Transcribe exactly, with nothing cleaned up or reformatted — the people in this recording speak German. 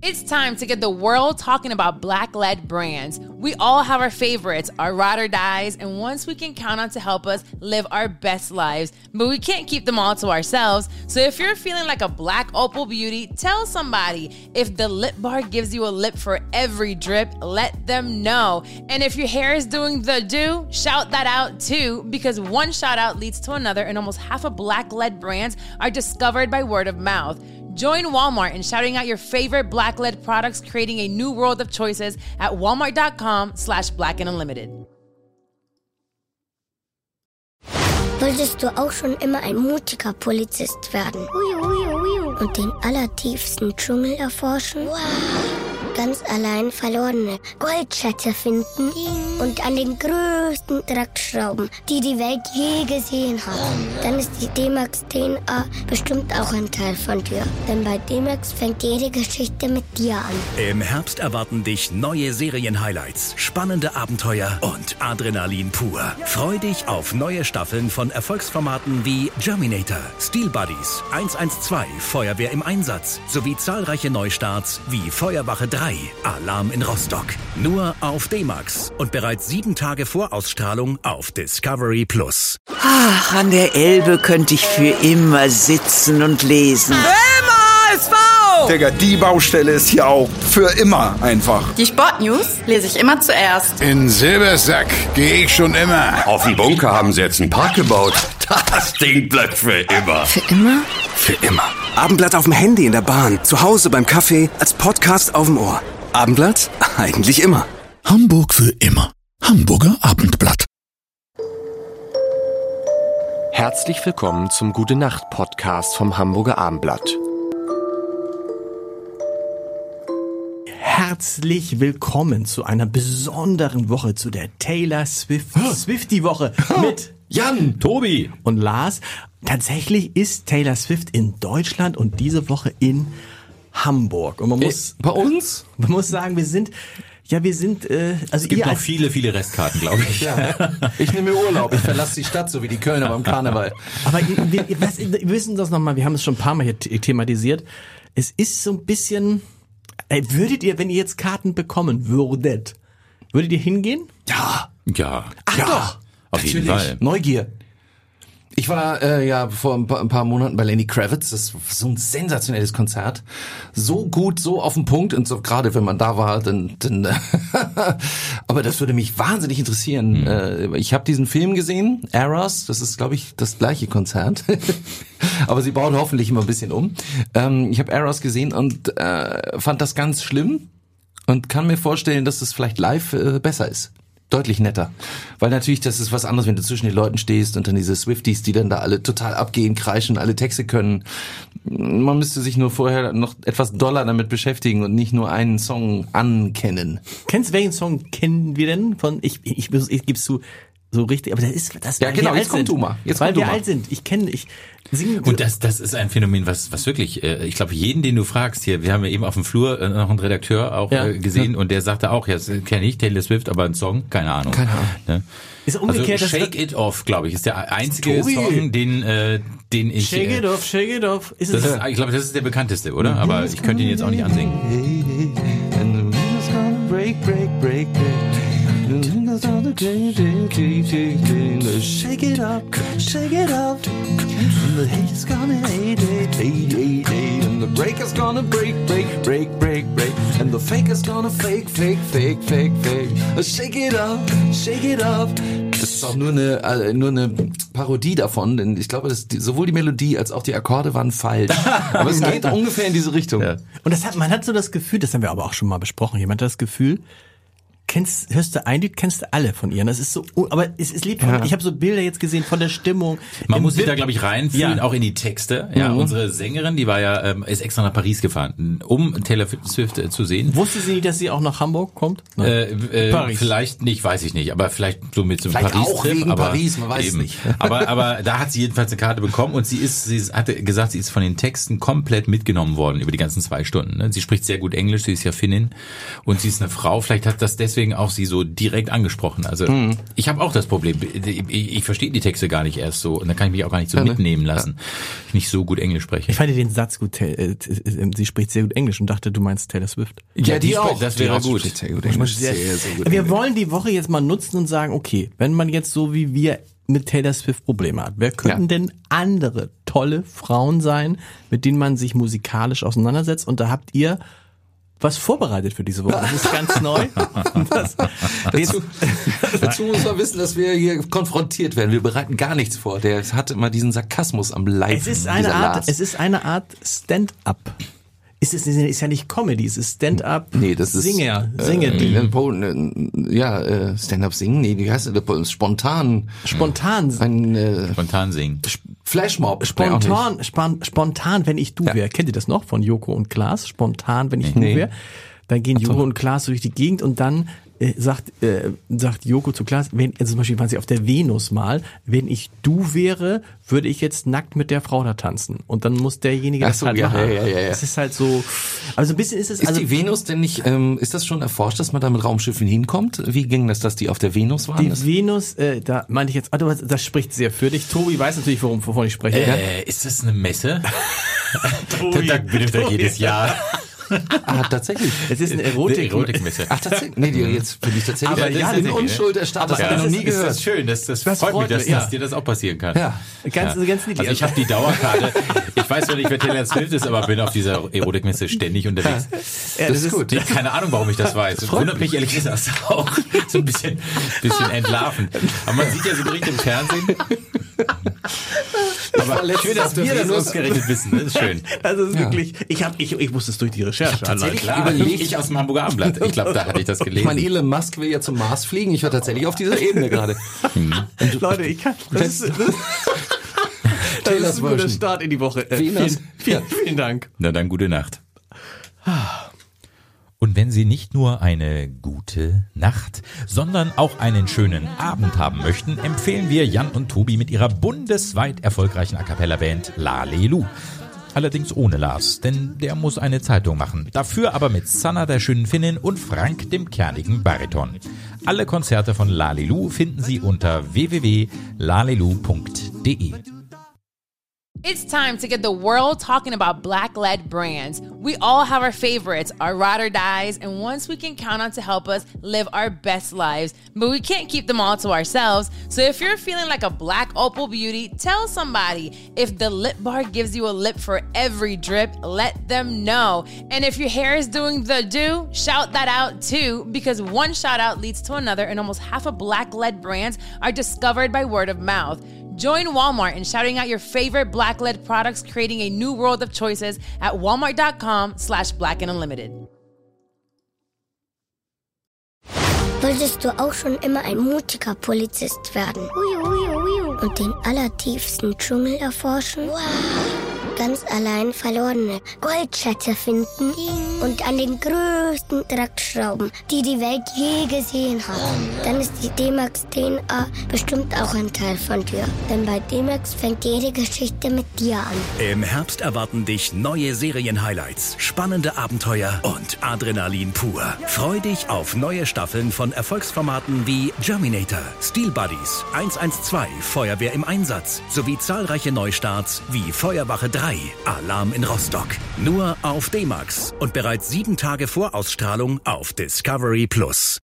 It's time to get the world talking about Black-led brands. We all have our favorites, our ride or dies, and ones we can count on to help us live our best lives. But we can't keep them all to ourselves. So if you're feeling like a Black Opal beauty, tell somebody. If the lip bar gives you a lip for every drip, let them know. And if your hair is doing the do, shout that out too, because one shout out leads to another, and almost half of Black-led brands are discovered by word of mouth. Join Walmart in shouting out your favorite Black-led products, creating a new world of choices at walmart.com slash black and unlimited. Wolltest du auch schon immer ein mutiger Polizist werden? Uiu, uiu, uiu. Und den allertiefsten Dschungel erforschen? Wow. Ganz allein verlorene Goldschätze finden und an den größten Dreck schrauben, die die Welt je gesehen hat. Dann ist die D-Max D N A bestimmt auch ein Teil von dir. Denn bei D-Max fängt jede Geschichte mit dir an. Im Herbst erwarten dich neue Serien-Highlights, spannende Abenteuer und Adrenalin pur. Freu dich auf neue Staffeln von Erfolgsformaten wie Germinator, Steel Buddies, eins eins zwei, Feuerwehr im Einsatz sowie zahlreiche Neustarts wie Feuerwache drei, Alarm in Rostock. Nur auf D-Max und bereits sieben Tage vor Ausstrahlung auf Discovery Plus. Ach, an der Elbe könnte ich für immer sitzen und lesen. Immer S V! Digga, die Baustelle ist hier auch für immer einfach. Die Sportnews lese ich immer zuerst. In Silbersack gehe ich schon immer. Auf dem Bunker haben sie jetzt einen Park gebaut. Das Ding bleibt für immer. Für immer? Für immer. Abendblatt auf dem Handy in der Bahn, zu Hause beim Kaffee, als Podcast auf dem Ohr. Abendblatt? Eigentlich immer. Hamburg für immer. Hamburger Abendblatt. Herzlich willkommen zum Gute-Nacht-Podcast vom Hamburger Abendblatt. Herzlich willkommen zu einer besonderen Woche, zu der Taylor Swift Swiftie-Woche mit Jan, Tobi und Lars. Tatsächlich ist Taylor Swift in Deutschland und diese Woche in Hamburg. Und man muss bei uns, man muss sagen, wir sind ja, wir sind äh, also es gibt ihr noch als, viele, viele Restkarten, glaube ich. Ja. Ich nehme mir Urlaub, ich verlasse die Stadt, so wie die Kölner beim Karneval. Aber wir, was, wir wissen das nochmal, wir haben es schon ein paar Mal hier thematisiert. Es ist so ein bisschen, ey, würdet ihr, wenn ihr jetzt Karten bekommen würdet, würdet ihr hingehen? Ja. Ja. Ach ja. doch. Auf jeden Fall. Neugier. Ich war äh, ja vor ein paar, ein paar Monaten bei Lenny Kravitz. Das war so ein sensationelles Konzert. So gut, so auf den Punkt. Und so gerade wenn man da war, dann... dann aber das würde mich wahnsinnig interessieren. Mhm. Äh, ich habe diesen Film gesehen, Eras. Das ist, glaube ich, das gleiche Konzert. Aber sie bauen hoffentlich immer ein bisschen um. Ähm, ich habe Eras gesehen und äh, fand das ganz schlimm. Und kann mir vorstellen, dass es vielleicht live äh, besser ist. Deutlich netter. Weil natürlich, das ist was anderes, wenn du zwischen den Leuten stehst und dann diese Swifties, die dann da alle total abgehen, kreischen, alle Texte können. Man müsste sich nur vorher noch etwas doller damit beschäftigen und nicht nur einen Song ankennen. Kennst du, welchen Song kennen wir denn von, ich, ich, ich, ich gib's zu, so richtig, aber das ist, das, ja, genau, jetzt komm du mal. Jetzt weil wir alt sind. Ich kenne, ich singe. Und das, das ist ein Phänomen, was, was wirklich, äh, ich glaube, jeden, den du fragst hier, wir haben ja eben auf dem Flur äh, noch einen Redakteur auch ja. äh, gesehen ja. und der sagte auch, ja, kenne ich Taylor Swift, aber einen Song, keine Ahnung. Keine Ahnung. Ne? Ist umgekehrt, also Shake It Off, glaube ich, ist der einzige Tobi. Song, den, äh, den ich. Shake It Off, Shake It Off. Ist das es? Ist, ich glaube, das ist der bekannteste, oder? Aber ich könnte ihn jetzt auch nicht ansingen. And the wind's gonna break, break, break, break. Shake it up, shake it up. And the hate is gonna hate, hate, hate, hate, hate. And the break is gonna break, break, break, break, break. And the fake is gonna fake, fake, fake, fake, fake. Shake it up, shake it up. Das ist auch nur eine, nur eine Parodie davon, denn ich glaube, dass die, sowohl die Melodie als auch die Akkorde waren falsch. Aber es geht ungefähr in diese Richtung. Ja. Und das hat, man hat so das Gefühl, das haben wir aber auch schon mal besprochen, jemand hat das Gefühl, kennst, hörst du ein Lied, kennst du alle von ihr. Das ist so, aber es ist lieb. Ja. Ich habe so Bilder jetzt gesehen von der Stimmung. Man muss sich da, glaube ich, reinfühlen, ja. auch in die Texte. Ja, mhm. Unsere Sängerin, die war ja, ähm, ist extra nach Paris gefahren, um Taylor Swift äh, zu sehen. Wusste sie nicht, dass sie auch nach Hamburg kommt? Äh, äh, Paris. Vielleicht nicht, weiß ich nicht, aber vielleicht so mit so einem Paris-Trip. Auch wegen aber Paris, man weiß es nicht. aber, aber da hat sie jedenfalls eine Karte bekommen und sie ist, sie ist, hatte gesagt, sie ist von den Texten komplett mitgenommen worden über die ganzen zwei Stunden. Ne? Sie spricht sehr gut Englisch, sie ist ja Finnin und sie ist eine Frau. Vielleicht hat das deswegen deswegen auch sie so direkt angesprochen. Also mhm. ich habe auch das Problem, ich, ich verstehe die Texte gar nicht erst so und dann kann ich mich auch gar nicht so ja, mitnehmen lassen. Ja. Ich nicht so gut Englisch spreche. Ich fand den Satz gut, äh, sie spricht sehr gut Englisch und dachte, du meinst Taylor Swift. Ja, die, die auch. Das wäre gut. Sehr gut Englisch. Sehr, sehr, sehr gut wir Englisch. Wollen die Woche jetzt mal nutzen und sagen, okay, wenn man jetzt so wie wir mit Taylor Swift Probleme hat, wer könnten ja. denn andere tolle Frauen sein, mit denen man sich musikalisch auseinandersetzt? Und da habt ihr was vorbereitet für diese Woche. Das ist ganz neu. Das, dazu, dazu muss man wissen, dass wir hier konfrontiert werden. Wir bereiten gar nichts vor. Der hat immer diesen Sarkasmus am Leib. Es ist eine Art, Lars. es ist eine Art Stand-up. Ist es ist ja nicht Comedy, es ist Stand-up. Nee, das ist Singer, Singer. Äh, äh, ja, äh, Stand-up singen. Nee, wie heißt das? Spontan. Spontan. Ein äh, Spontan singen. Flashmob. Spontan, span, spontan, wenn ich du ja. wäre. Kennt ihr das noch von Joko und Klaas? Spontan, wenn ich nee. du wäre. Dann gehen Joko und Klaas durch die Gegend und dann äh, sagt äh, sagt Joko zu Klaas, wenn also zum Beispiel waren sie auf der Venus mal, wenn ich du wäre, würde ich jetzt nackt mit der Frau da tanzen. Und dann muss derjenige das so, halt ja, machen. Ja, ja, ja, ja. Das ist halt so, also ein bisschen ist es... Ist also die Venus denn nicht, ähm, ist das schon erforscht, dass man da mit Raumschiffen hinkommt? Wie ging das, dass die auf der Venus waren? Die das Venus, äh, da meinte ich jetzt, also das spricht sehr für dich. Tobi weiß natürlich, worum, wovon ich spreche. Äh, ist das eine Messe? Tobi, da benimmt er jedes Jahr. Ah, tatsächlich. Es ist eine Erotik. Erotikmesse. Ach, tatsächlich. Nee, die, jetzt bin ich tatsächlich. Aber ja, in Unschuld erstarrt. Das ja, habe ich noch nie ist, gehört. Das ist schön. Das, das, das freut, freut mich, dass, ja. dass dir das auch passieren kann. Ja. Ganz, ja. ganz niedlich. Also ich habe die Dauerkarte. Ich weiß noch nicht, wer Taylor Swift ist, aber bin auf dieser Erotikmesse ständig unterwegs. Ja, das, das ist gut. Ich habe keine Ahnung, warum ich das weiß. Das wundert mich ehrlich gesagt auch. So ein bisschen, bisschen entlarvend. Aber man sieht ja so direkt im Fernsehen. Aber schön, dass wir das ausgerechnet wissen. Das ist schön. Das ist ja. wirklich, ich habe, ich, ich wusste es durch die Recherche. Ich tatsächlich klar, überlegt, ich aus dem Hamburger Abendblatt. Ich glaube, da hatte ich das gelesen. Ich meine, Elon Musk will ja zum Mars fliegen. Ich war tatsächlich auf dieser Ebene gerade. Hm. Leute, ich kann, das ist, das, das ist ein guter Start in die Woche. Äh, vielen, vielen, vielen, vielen Dank. Na dann, gute Nacht. Und wenn Sie nicht nur eine gute Nacht, sondern auch einen schönen Abend haben möchten, empfehlen wir Jan und Tobi mit ihrer bundesweit erfolgreichen A-Cappella-Band Lalelu. Allerdings ohne Lars, denn der muss eine Zeitung machen. Dafür aber mit Sanna, der schönen Finnin, und Frank, dem kernigen Bariton. Alle Konzerte von Lalelu finden Sie unter w w w punkt lalelu punkt d e. It's time to get the world talking about Black-led brands. We all have our favorites, our ride or dies, and ones we can count on to help us live our best lives. But we can't keep them all to ourselves. So if you're feeling like a black opal beauty, tell somebody. If the lip bar gives you a lip for every drip, let them know. And if your hair is doing the do, shout that out too, because one shout out leads to another, and almost half of Black-led brands are discovered by word of mouth. Join Walmart in shouting out your favorite Black-led products, creating a new world of choices at walmart.com slash black and unlimited. Wolltest du auch schon immer ein mutiger Polizist werden? Und den allertiefsten Dschungel erforschen? Wow. Ganz allein verlorene Goldschätze finden und an den größten Dreck schrauben, die die Welt je gesehen hat. Dann ist die D-Max D N A bestimmt auch ein Teil von dir. Denn bei D-Max fängt jede Geschichte mit dir an. Im Herbst erwarten dich neue Serien-Highlights, spannende Abenteuer und Adrenalin pur. Freu dich auf neue Staffeln von Erfolgsformaten wie Germinator, Steel Buddies, eins eins zwei, Feuerwehr im Einsatz sowie zahlreiche Neustarts wie Feuerwache drei, Alarm in Rostock. Nur auf D-Max und bereits sieben Tage vor Ausstrahlung auf Discovery Plus.